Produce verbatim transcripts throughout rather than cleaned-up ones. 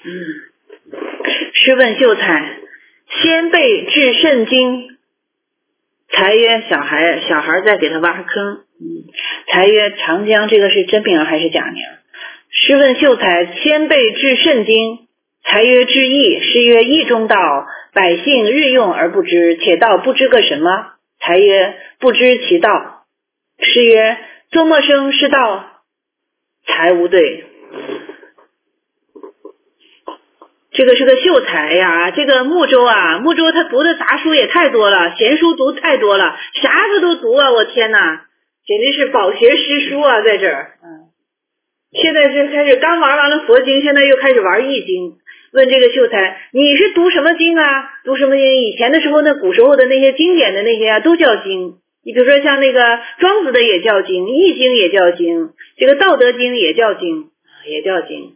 嗯，试问秀才，先辈至圣经。才曰小孩，小孩在给他挖坑。嗯，才曰长江这个是真名还是假名？试问秀才，先辈至圣经。才曰至义，是曰义中道，百姓日用而不知，且道不知个什么？才曰不知其道。是曰作陌生是道，才无对。这个是个秀才呀，这个穆州啊，穆州他读的杂书也太多了，闲书读太多了，啥他都读啊，我天哪，简直是饱学诗书啊，在这儿。嗯，现在是开始刚玩完了佛经，现在又开始玩易经。问这个秀才，你是读什么经啊？读什么经？以前的时候，那古时候的那些经典的那些啊，都叫经。你比如说像那个庄子的也叫经，易经也叫经，这个道德经也叫经，也叫经。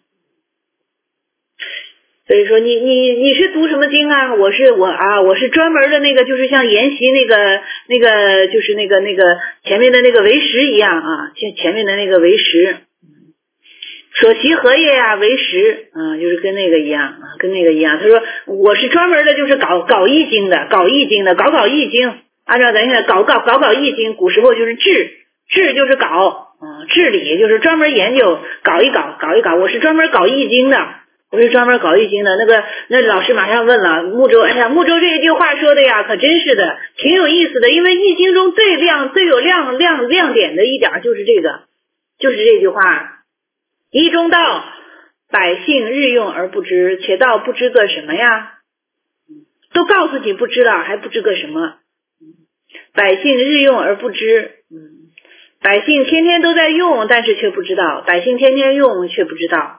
所以说你你你是读什么经啊？我是我啊，我是专门的那个，就是像研习那个那个就是那个那个前面的那个为实一样啊，前前面的那个为实，所习何业呀、啊？为实啊，就是跟那个一样啊，跟那个一样。他说我是专门的，就是搞搞易经的，搞易经的，搞搞易经，按照咱现在搞搞搞搞易经，古时候就是治治就是搞啊，治理就是专门研究搞一搞搞一搞，我是专门搞易经的。我是专门搞易经的，那个那老师马上问了，穆州，哎呀，穆州这一句话说的呀，可真是的，挺有意思的。因为易经中最亮、最有亮亮亮点的一点就是这个，就是这句话：义中道，百姓日用而不知，且道不知个什么呀？都告诉你不知道，还不知个什么？百姓日用而不知，嗯，百姓天天都在用，但是却不知道，百姓天天用却不知道。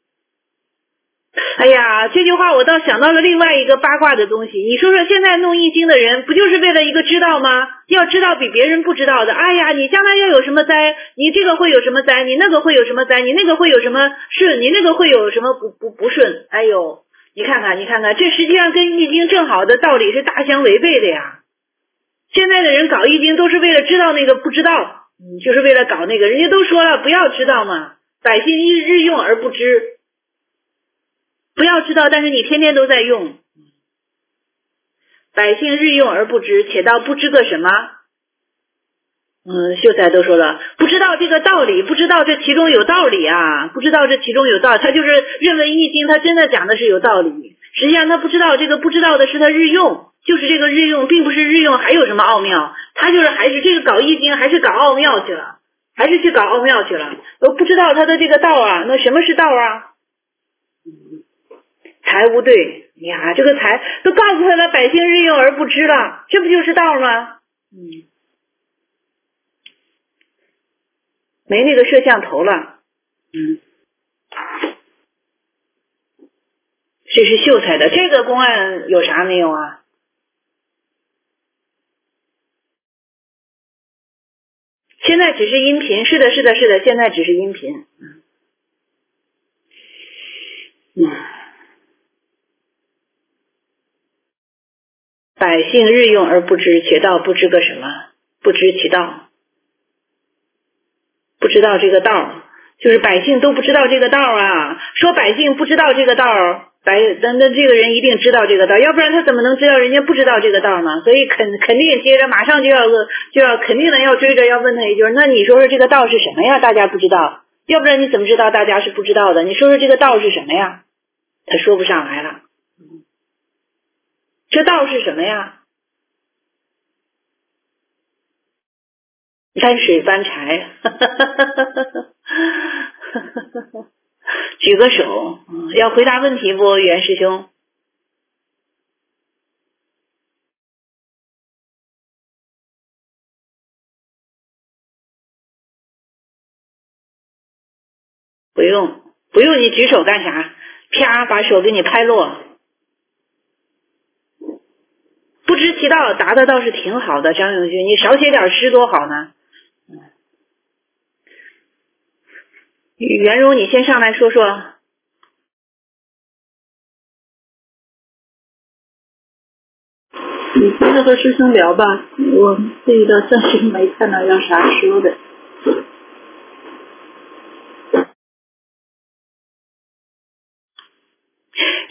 哎呀，这句话我倒想到了另外一个八卦的东西。你说说现在弄易经的人不就是为了一个知道吗？要知道比别人不知道的。哎呀，你将来要有什么灾，你这个会有什么灾，你那个会有什么灾，你那个会有什么顺，你那个会有什么不不不顺。哎呦，你看看你看看，这实际上跟易经正好的道理是大相违背的呀。现在的人搞易经都是为了知道那个不知道，嗯，就是为了搞那个。人家都说了不要知道嘛，百姓日日用而不知。不要知道，但是你天天都在用。百姓日用而不知，且道不知个什么？嗯，秀才都说了，不知道这个道理，不知道这其中有道理啊，不知道这其中有道理，他就是认为易经他真的讲的是有道理，实际上他不知道这个不知道的是他日用，就是这个日用，并不是日用还有什么奥妙，他就是还是这个搞易经还是搞奥妙去了，还是去搞奥妙去了，我不知道他的这个道啊，那什么是道啊？才无对呀，这个才都告诉他了，百姓日用而不知了，这不就是道吗？嗯，没那个摄像头了。嗯，这是秀才的，这个公案有啥没有啊？现在只是音频，是的，是的，是的，现在只是音频。嗯。嗯，百姓日用而不知，且道不知个什么？不知其道，不知道这个道，就是百姓都不知道这个道啊。说百姓不知道这个道，百那那这个人一定知道这个道，要不然他怎么能知道人家不知道这个道呢？所以肯肯定接着马上就要就要肯定的要追着要问他一句，那你说说这个道是什么呀？大家不知道，要不然你怎么知道大家是不知道的？你说说这个道是什么呀？他说不上来了。这道是什么呀？搬水搬柴，举个手，要回答问题不，袁师兄？不用，不用你举手干啥？啪，把手给你拍落。不知其道，答的倒是挺好的，张永军，你少写点诗多好呢。袁荣，你先上来说说。 你接着和师兄聊吧，我这一段暂时没看到要啥说的。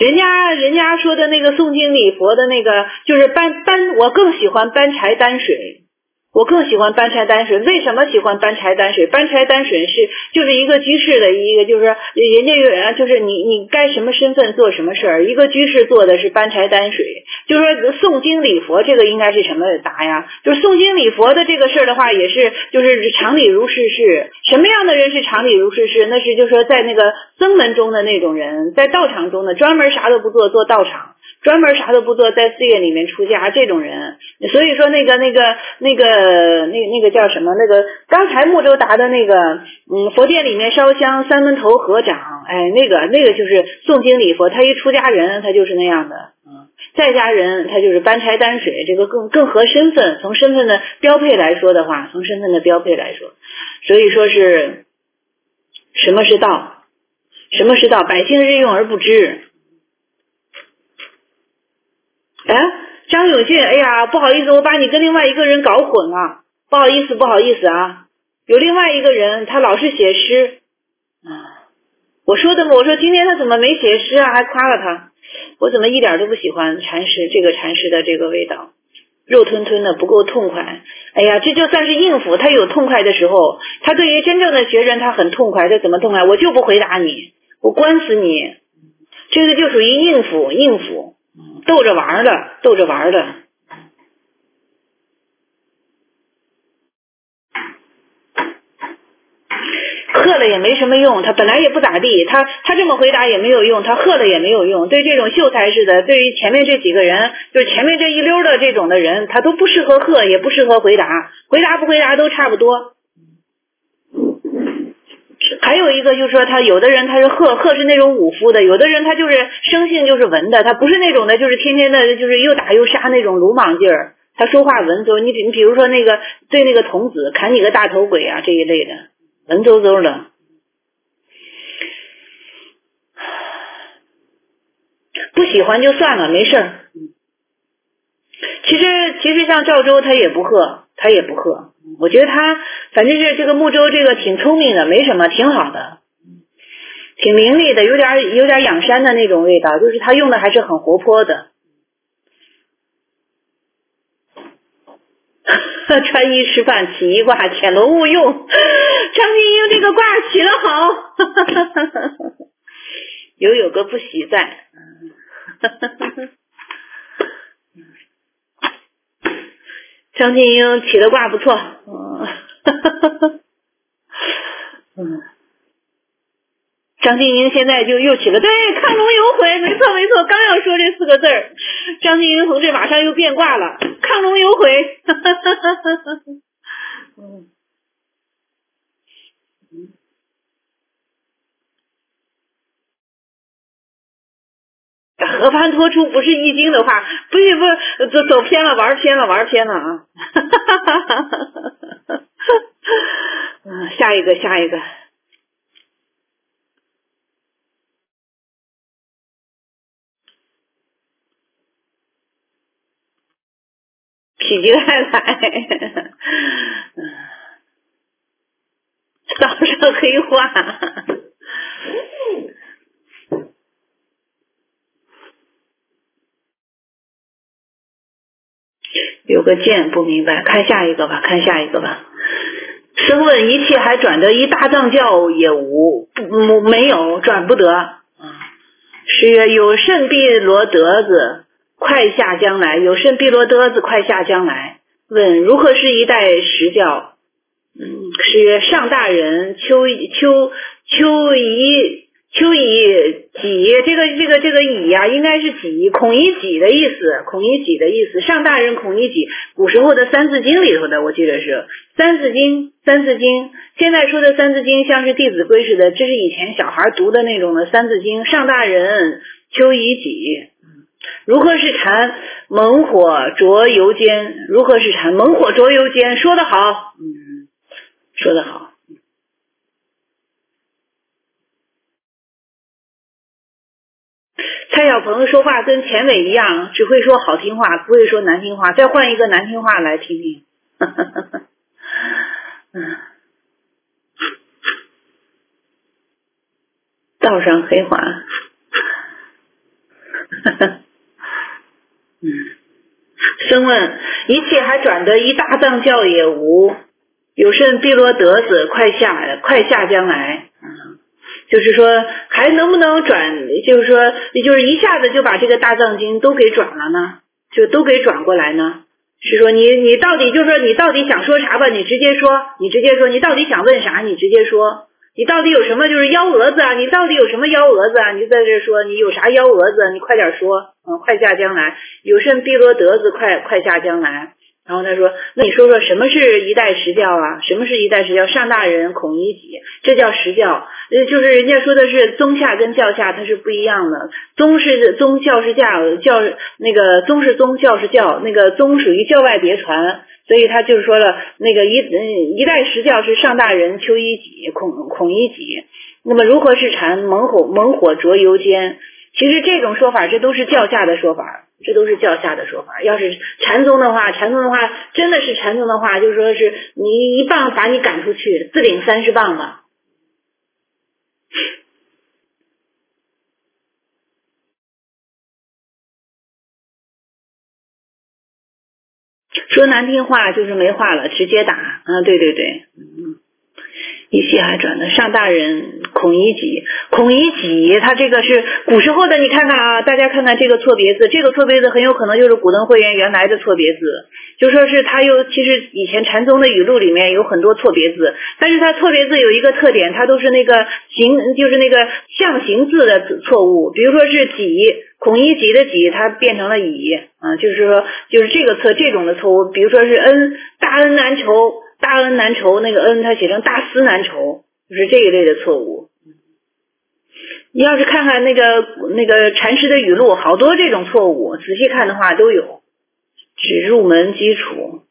人家人家说的那个诵经礼佛的那个，就是搬搬，我更喜欢搬柴担水。我更喜欢搬柴担水，为什么喜欢搬柴担水？搬柴担水是就是一个居士的一个，就是人家有就是你你该什么身份做什么事儿，一个居士做的是搬柴担水。就是说诵经礼佛这个应该是什么答呀？就是诵经礼佛的这个事儿的话，也是就是常理如是事。什么样的人是常理如是事？那是就是说在那个僧门中的那种人，在道场中的专门啥都不做做道场。专门啥都不做，在寺院里面出家这种人，所以说那个那个那个那那个叫什么？那个刚才木州达的那个，嗯，佛殿里面烧香，三门头合掌，哎，那个那个就是诵经礼佛，他一出家人，他就是那样的，嗯，在家人他就是搬柴担水，这个更更合身份，从身份的标配来说的话，从身份的标配来说，所以说是什么是道？什么是道？百姓日用而不知。哎，张永信，哎呀，不好意思，我把你跟另外一个人搞混了，不好意思，不好意思啊。有另外一个人，他老是写诗，啊，我说的嘛，我说今天他怎么没写诗啊，还夸了他，我怎么一点都不喜欢禅师这个禅师的这个味道，肉吞吞的不够痛快。哎呀，这就算是应付，他有痛快的时候，他对于真正的学生他很痛快，他怎么痛快？我就不回答你，我关死你，这个就属于应付，应付。逗着玩的，逗着玩的。喝了也没什么用，他本来也不咋地，他他这么回答也没有用，他喝了也没有用。对这种秀才似的，对于前面这几个人，就是前面这一溜的这种的人，他都不适合喝，也不适合回答，回答不回答都差不多。还有一个就是说，他有的人他是鹤鹤是那种武夫的，有的人他就是生性就是文的，他不是那种的，就是天天的就是又打又杀那种鲁莽劲儿。他说话文绉，你你比如说那个对那个童子砍你个大头鬼啊这一类的，文绉绉的。不喜欢就算了，没事儿。其实其实像赵州他也不喝，他也不喝。我觉得他反正是这个木州这个挺聪明的，没什么，挺好的，挺伶俐的，有点有点养山的那种味道，就是他用的还是很活泼的。穿衣吃饭起一卦，潜龙勿用。张金英这个卦起得好，有有个不喜在。张金英起的卦不错，嗯，张金英现在就又起了，对，亢龙有悔，没错没错，刚要说这四个字儿，张金英同志马上又变卦了，亢龙有悔。嗯河畔脱出不是易经的话，不是不是走走偏了，玩偏了，玩偏了啊！嗯，下一个，下一个，否极泰来，岛上黑话。有个剑不明白，看下一个吧，看下一个吧。生问一切还转得一大藏教也无，不没有转不得。是曰有甚毗罗德子，快下将来。有甚毗罗德子，快下将来。问如何是一代实教？嗯，是曰上大人秋秋秋夷。秋以己，这个这个这个以呀、啊，应该是己，孔乙己的意思，孔乙己的意思。上大人孔乙己，古时候的三字经里头的，我记得是三字经，三字经。现在说的三字经像是弟子规似的，这是以前小孩读的那种的三字经。上大人秋以己，如何是禅？猛火灼油煎，如何是禅？猛火灼油煎，说得好，嗯，说得好。蔡小鹏说话跟钱伟一样，只会说好听话，不会说难听话。再换一个难听话来听听。道上黑话。 嗯，生问：一切还转得一大藏教也无，有甚毗罗得子，快下快下将来。嗯，就是说还能不能转？就是说，就是一下子就把这个大藏经都给转了呢？就都给转过来呢？是说你你到底就是说你到底想说啥吧？你直接说，你直接说，你到底想问啥？你直接说。你到底有什么就是幺蛾子啊？你到底有什么幺蛾子啊？你在这说你有啥幺蛾子？你快点说，嗯，快下将来，有甚毗罗得子，快快下将来。然后他说，那你说说什么是一代实教啊？什么是一代实教？上大人孔乙己，这叫实教。呃，就是人家说的是宗下跟教下它是不一样的，宗是宗，教是教，教那个宗是宗，教是教，那个宗属于教外别传。所以他就是说了，那个一一代实教是上大人丘乙己孔孔乙己，那么如何是禅？猛火猛火灼油煎。其实这种说法，这都是教下的说法，这都是教下的说法。要是禅宗的话，禅宗的话，真的是禅宗的话，就是说是你一棒把你赶出去，自领三十棒吧。说难听话就是没话了，直接打啊！对对对，嗯，一切还转的上大人孔乙己，孔乙己他这个是古时候的，你看看啊，大家看看这个错别字，这个错别字很有可能就是古登会员原来的错别字，就说是他有其实以前禅宗的语录里面有很多错别字，但是他错别字有一个特点，它都是那个形，就是那个象形字的错误，比如说是己。孔乙己的己，它变成了乙啊，就是说，就是这个错这种的错误，比如说是恩大恩难酬，大恩难酬，那个恩它写成大思难酬，就是这一类的错误。你要是看看那个那个禅师的语录，好多这种错误，仔细看的话都有。只入门基础。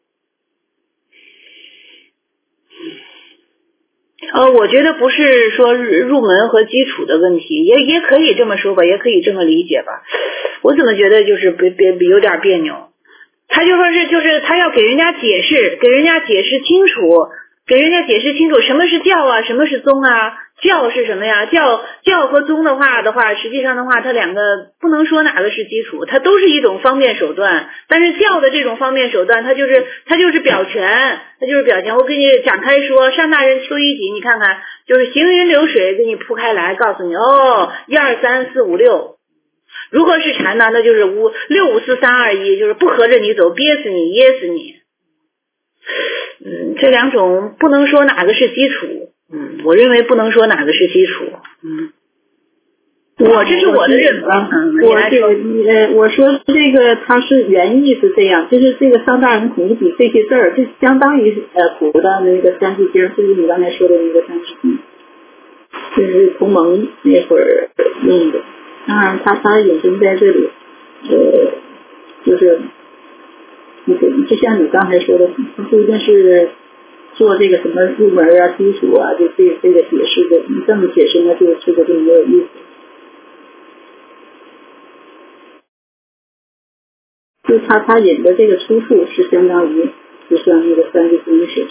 呃，我觉得不是说入门和基础的问题，也也可以这么说吧，也可以这么理解吧。我怎么觉得就是别别有点别扭？他就说是就是他要给人家解释，给人家解释清楚，给人家解释清楚什么是教啊，什么是宗啊。教是什么呀？教教和宗的话的话，实际上的话，它两个不能说哪个是基础，它都是一种方便手段。但是教的这种方便手段，它就是它就是表权，它就是表权。我给你展开说，上大人丘乙己，你看看，就是行云流水给你铺开来，告诉你哦，一二三四五六。如果是禅呢，那就是五六五四三二一，就是不合着你走，憋死你，噎死你。嗯，这两种不能说哪个是基础。嗯，我认为不能说哪个是基础。嗯，我这是我的认法。嗯， 我这呃，我说这个它是原意是这样，就是这个上大人孔乙己这些字儿，就相当于呃古的那个三字经，就是你刚才说的那个三字经，就是同盟那会儿用的。当然，它它引申在这里，呃，就是就就像你刚才说的，它不一定是。做这个什么入门啊、基础啊，就这这个解释的，你这么解释呢，就这个就没有意思。就他他引的这个出处是相当于，就像那个三字经似的。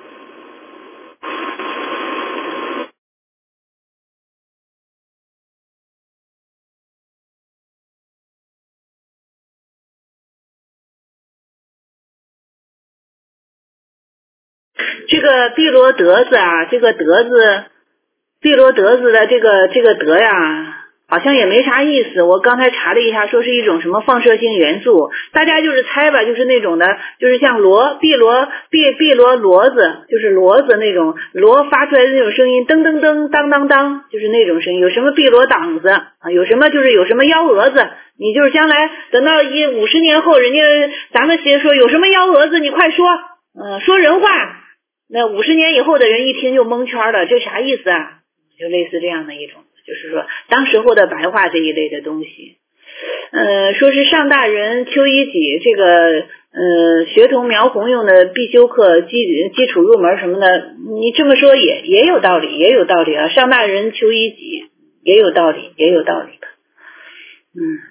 这个毗罗得子啊，这个得字，毗罗得子的这个这个得呀，好像也没啥意思。我刚才查了一下，说是一种什么放射性元素，大家就是猜吧，就是那种的，就是像螺碧螺碧碧螺螺子，就是螺子那种螺发出来的那种声音，噔噔噔当当当，就是那种声音。有什么碧螺档子啊？有什么就是有什么幺蛾子？你就是将来等到一五十年后，人家咱们先说有什么幺蛾子，你快说，嗯、呃，说人话。那五十年以后的人一听就蒙圈了，这啥意思啊？就类似这样的一种，就是说当时候的白话这一类的东西。呃，说是上大人丘乙己这个呃学童苗红用的必修课基基础入门什么的，你这么说也也有道理，也有道理啊。上大人丘乙己也有道理，也有道理的。嗯。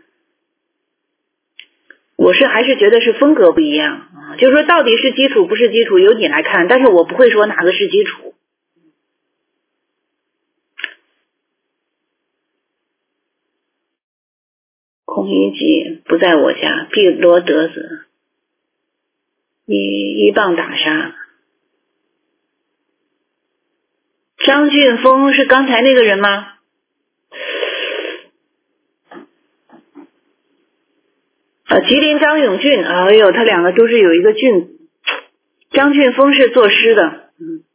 我是还是觉得是风格不一样啊，就是说到底是基础不是基础由你来看，但是我不会说哪个是基础。 孔乙己不在我家，毕罗德子一一棒打杀。张俊峰是刚才那个人吗？啊，吉林张永俊，哎呦，他两个都是有一个俊字。张俊峰是作诗的，嗯。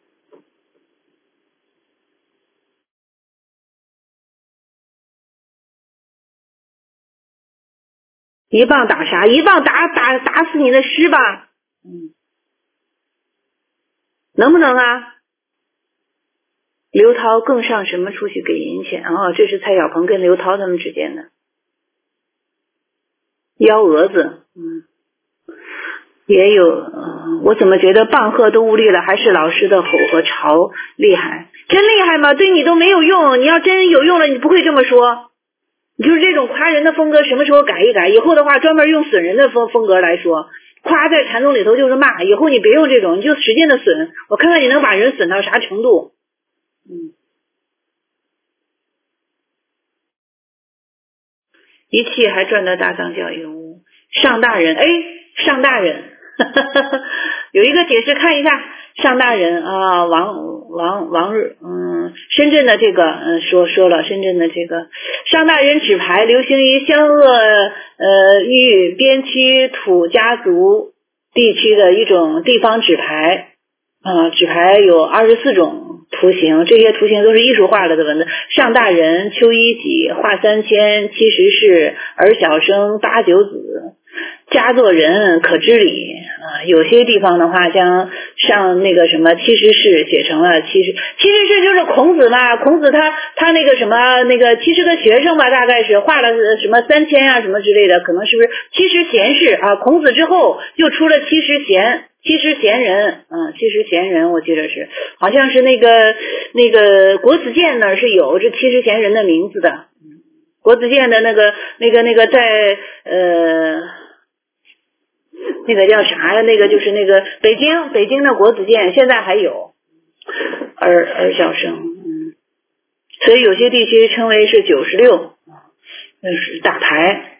一棒打啥？一棒打打打死你的诗吧，嗯，能不能啊？刘涛更上什么出去给银钱？哦，这是蔡小鹏跟刘涛他们之间的幺蛾子，嗯，也有，呃，我怎么觉得棒喝都无力了，还是老师的吼和嘲厉害？真厉害吗？对你都没有用，你要真有用了，你不会这么说。你就是这种夸人的风格，什么时候改一改？以后的话，专门用损人的风风格来说，夸在禅宗里头就是骂。以后你别用这种，你就使劲的损，我看看你能把人损到啥程度。嗯，一气还赚到大藏教育屋，上大人，哎，上大人，呵呵呵，有一个解释，看一下上大人啊，王王王嗯，深圳的这个嗯说说了，深圳的这个上大人纸牌流行于湘鄂呃豫边区土家族地区的一种地方纸牌啊，纸牌有二十四种图形，这些图形都是艺术化了的文字。上大人、秋一己、画三千、七十世、儿小生、八九子、家作人、可知礼啊。有些地方的话，将上那个什么七十世写成了七十，七十世就是孔子嘛。孔子他他那个什么那个七十个学生吧，大概是画了什么三千啊什么之类的，可能是不是七十贤士啊？孔子之后又出了七十贤。七十贤人，嗯，七十贤人，我记得是，好像是那个那个国子监那儿是有这七十贤人的名字的，国子监的那个那个那个在呃那个叫啥呀？那个就是那个北京北京的国子监现在还有儿儿小生，嗯，所以有些地区称为是九十六，那是大牌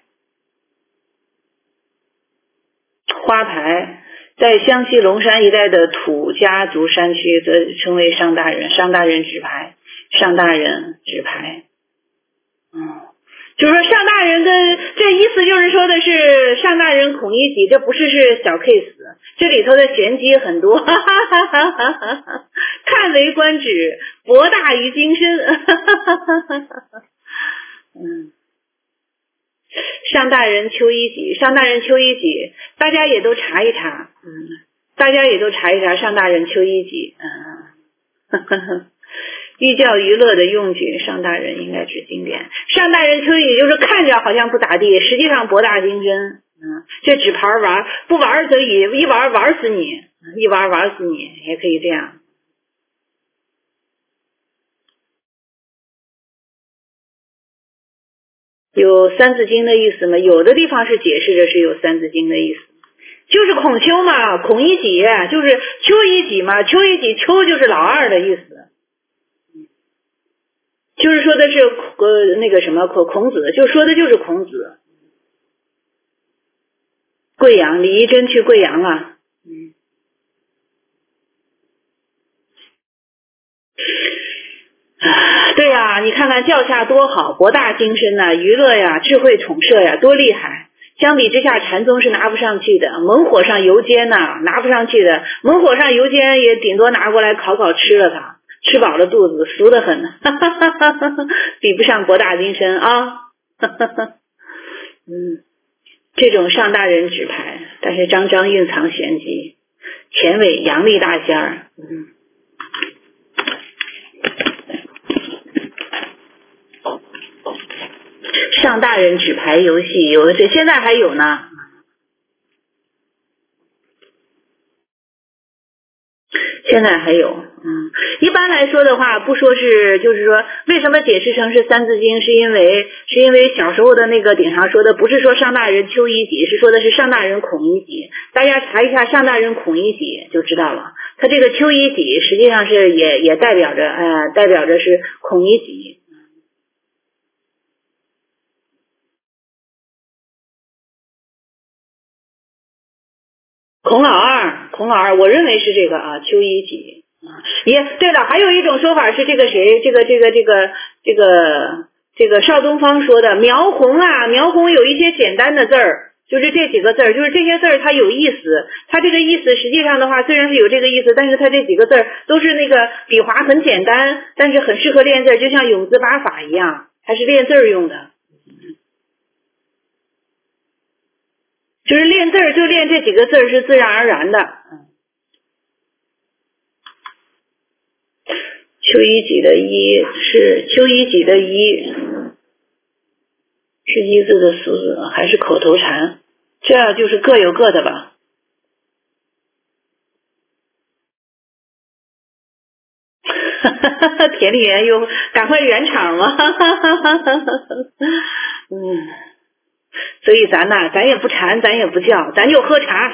花牌。在湘西龙山一带的土家族山区则称为上大人，上大人纸牌，上大人纸牌，嗯，就是说上大人的这意思就是说的是上大人孔乙己，这不是是小 case， 这里头的玄机很多，哈哈哈哈哈哈，叹为观止，博大于精深，哈哈哈哈哈哈，嗯。上大人秋一己，上大人秋一己，大家也都查一查，嗯，大家也都查一查上大人秋一己，嗯，呵呵，寓教于乐的用具，上大人应该指经典。上大人秋一己就是看着好像不咋地，实际上博大精深，嗯，这纸牌玩不玩可以，一玩玩死你，一玩玩死你，也可以这样。有三字经的意思吗？有的地方是解释着是有三字经的意思，就是孔丘嘛，孔乙己就是丘乙己嘛，丘乙己丘就是老二的意思，就是说的是呃那个什么孔孔子，就说的就是孔子。贵阳，李义珍去贵阳了，嗯。对呀、啊，你看看教下多好，博大精深呐、啊，娱乐呀，智慧统摄呀，多厉害！相比之下，禅宗是拿不上去的，猛火上油煎呐、啊，拿不上去的。猛火上油煎也顶多拿过来烤烤吃了它，吃饱了肚子，俗得很，哈哈哈哈哈，比不上博大精深啊！哈哈哈，嗯，这种上大人纸牌，但是张张蕴藏玄机，前伟阳历大仙儿，嗯。上大人纸牌游戏有，这现在还有呢。现在还有，嗯，一般来说的话，不说是，就是说，为什么解释成是三字经，是因为是因为小时候的那个顶上说的，不是说上大人丘乙己，是说的是上大人孔乙己。大家查一下上大人孔乙己就知道了。他这个丘乙己实际上是也也代表着，呃，代表着是孔乙己。 孔老二，孔老二，我认为是这个啊，丘一己。也对了，还有一种说法是这个谁，这个这个这个这个这个邵东方说的描红啊，描红有一些简单的字儿，就是这几个字儿，就是这些字儿它有意思，它这个意思实际上的话虽然是有这个意思，但是它这几个字儿都是那个笔划很简单，但是很适合练字，就像永字八法一样，它是练字儿用的。就是练字儿就练这几个字儿是自然而然的。丘一己的一是丘一己的一是一字的俗字还是口头禅？这就是各有各的吧。田里园又赶快圆场嘛。嗯。所以咱呐，咱也不馋，咱也不叫，咱就喝茶。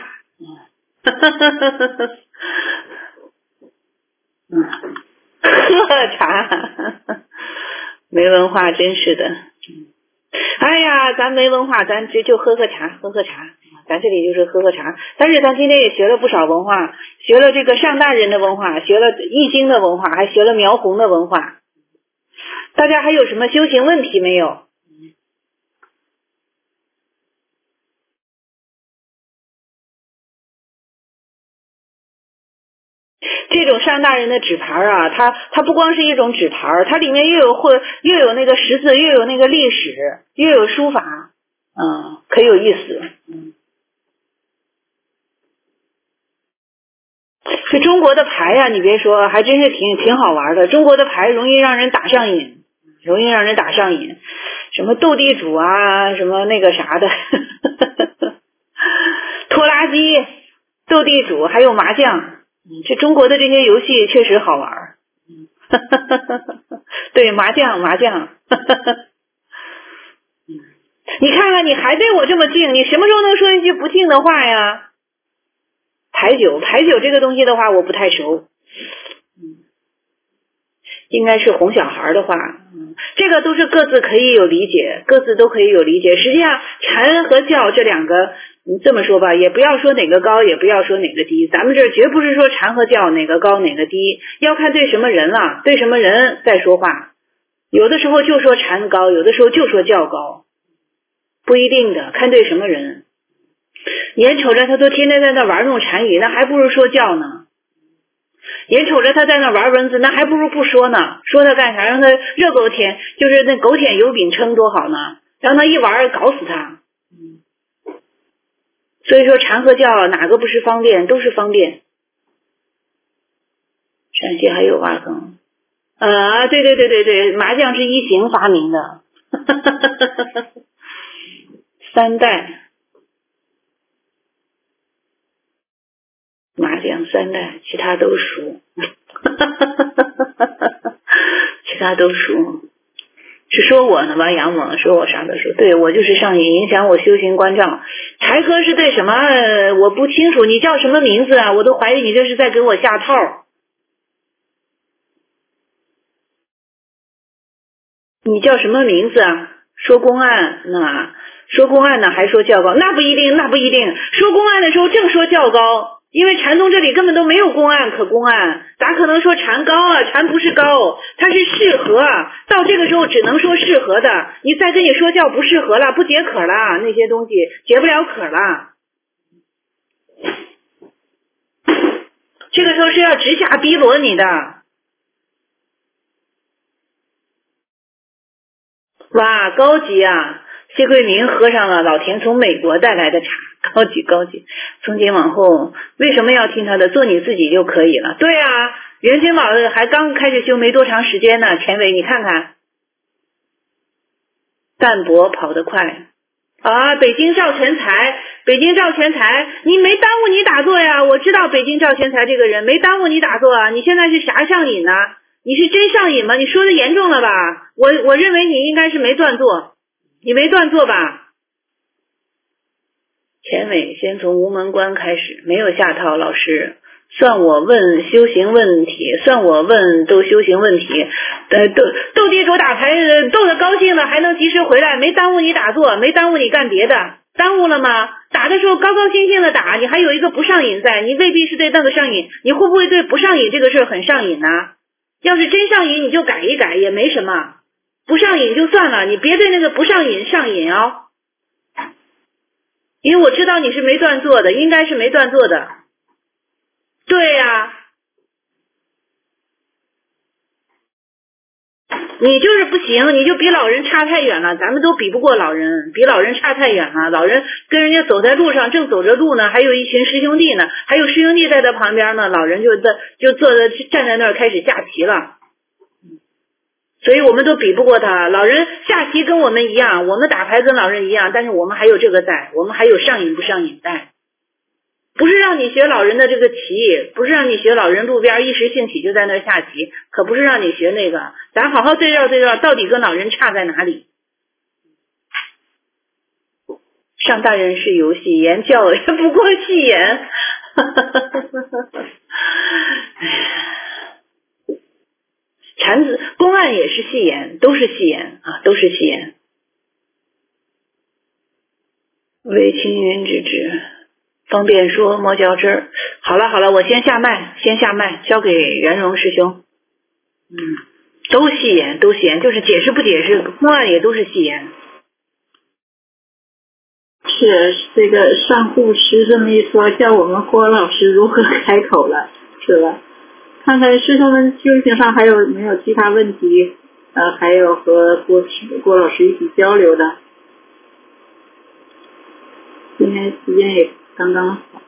喝茶，没文化真是的。哎呀，咱没文化，咱就就喝喝茶，喝喝茶。咱这里就是喝喝茶。但是咱今天也学了不少文化，学了这个上大人的文化，学了易经的文化，还学了描红的文化。大家还有什么修行问题没有？这种上大人的纸牌啊，它它不光是一种纸牌，它里面又有或又有那个识字，又有那个历史，又有书法，嗯，可有意思。嗯，这中国的牌呀、啊，你别说，还真是挺挺好玩的。中国的牌容易让人打上瘾，容易让人打上瘾。什么斗地主啊，什么那个啥的，拖拉机、斗地主，还有麻将。这中国的这些游戏确实好玩。对，麻将麻将。你看看你还对我这么敬，你什么时候能说一句不敬的话呀？牌九，牌九这个东西的话我不太熟。应该是哄小孩的话，嗯，这个都是各自可以有理解，各自都可以有理解。实际上禅和教这两个，你这么说吧，也不要说哪个高，也不要说哪个低，咱们这绝不是说禅和教哪个高哪个低，要看对什么人了，对什么人再说话。有的时候就说禅高，有的时候就说教高，不一定的，看对什么人。眼瞅着他都天天在那玩弄禅语，那还不如说教呢。眼瞅着他在那玩文字，那还不如不说呢，说他干啥？让他热狗舔，就是那狗舔油饼称多好呢，让他一玩搞死他。所以说禅和教哪个不是方便，都是方便。陕西还有挖坑啊，对对对对对，麻将是一行发明的。三代麻将三代，其他都输。其他都输。是说我呢吧，杨猛说我啥都输。对，我就是上瘾，影响我修行关照。柴哥是对什么我不清楚，你叫什么名字啊？我都怀疑你这是在给我下套。你叫什么名字啊？说公案那说公案呢还说较高，那不一定，那不一定。说公案的时候正说较高，因为禅宗这里根本都没有公案可公案，咋可能说禅高啊？禅不是高，它是适合，到这个时候只能说适合的。你再跟你说教不适合了，不解渴了，那些东西解不了渴了。这个时候是要直下逼罗你的。哇，高级啊！谢桂明喝上了老田从美国带来的茶，高级高级。从今往后为什么要听他的？做你自己就可以了。对啊，元星宝还刚开始修没多长时间呢，钱伟你看看，淡泊跑得快啊！北京赵全才，北京赵全才，你没耽误你打坐呀？我知道北京赵全才这个人没耽误你打坐啊，你现在是啥上瘾呢？你是真上瘾吗？你说的严重了吧？我我认为你应该是没断坐，你没断坐吧？钱伟先从无门关开始，没有下套，老师算我问修行问题，算我问斗修行问题。呃，斗斗地主打牌斗得高兴了，还能及时回来，没耽误你打坐，没耽误你干别的， 耽误了吗？打的时候高高兴兴的打，你还有一个不上瘾在，你未必是对那个上瘾，你会不会对不上瘾这个事儿很上瘾呢？要是真上瘾，你就改一改也没什么，不上瘾就算了，你别对那个不上瘾上瘾哦。因为我知道你是没断做的，应该是没断做的。对呀、啊，你就是不行，你就比老人差太远了，咱们都比不过老人，比老人差太远了。老人跟人家走在路上，正走着路呢，还有一群师兄弟呢，还有师兄弟在他旁边呢，老人就在就坐在站在那儿开始下棋了。所以我们都比不过他，老人下棋跟我们一样，我们打牌跟老人一样，但是我们还有这个在，我们还有上瘾不上瘾在。不是让你学老人的这个棋，不是让你学老人路边一时兴起就在那儿下棋，可不是让你学那个，咱好好对照对照，到底跟老人差在哪里。上大人是游戏，言教也不过戏言。禅子公案也是戏言，都是戏言啊，都是戏言。为青云之旨，方便说莫较真儿。好了好了，我先下麦，先下麦，交给圆融师兄。嗯，都戏言，都戏言，就是解释不解释，公案也都是戏言。 是这个上护师这么一说，叫我们郭老师如何开口了，是吧？看看师兄们修行上还有没有其他问题，呃，还有和郭郭老师一起交流的。今天时间也刚刚好。